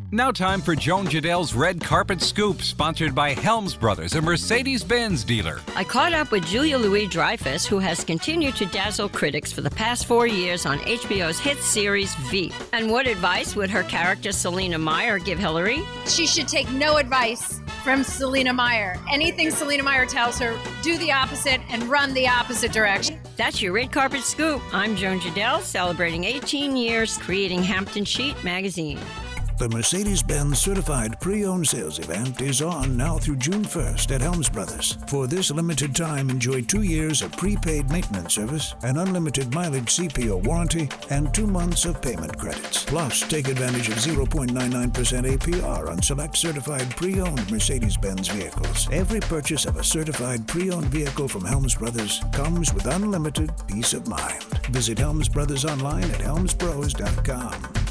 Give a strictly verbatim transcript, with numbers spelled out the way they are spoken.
Now time for Joan Jadell's Red Carpet Scoop, sponsored by Helms Brothers, a Mercedes-Benz dealer. I caught up with Julia Louis-Dreyfus, who has continued to dazzle critics for the past four years on H B O's hit series Veep. And what advice would her character Selena Meyer give Hillary? She should take no advice from Selena Meyer. Anything Selena Meyer tells her, do the opposite and run the opposite direction. That's your Red Carpet Scoop. I'm Joan Jadell, celebrating eighteen years creating Hampton Sheet magazine. The Mercedes-Benz Certified Pre-Owned Sales Event is on now through June first at Helms Brothers. For this limited time, enjoy two years of prepaid maintenance service, an unlimited mileage C P O warranty, and two months of payment credits. Plus, take advantage of zero point nine nine percent A P R on select certified pre-owned Mercedes-Benz vehicles. Every purchase of a certified pre-owned vehicle from Helms Brothers comes with unlimited peace of mind. Visit Helms Brothers online at helms bros dot com.